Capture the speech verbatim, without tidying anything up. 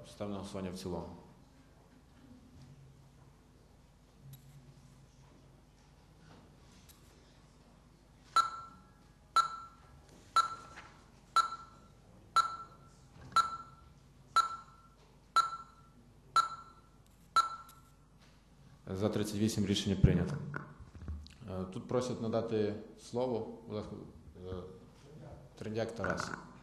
Ставлю на голосування в цілому. За тридцять вісім рішення прийнято. Тут просять надати слово Триндяк Тарас.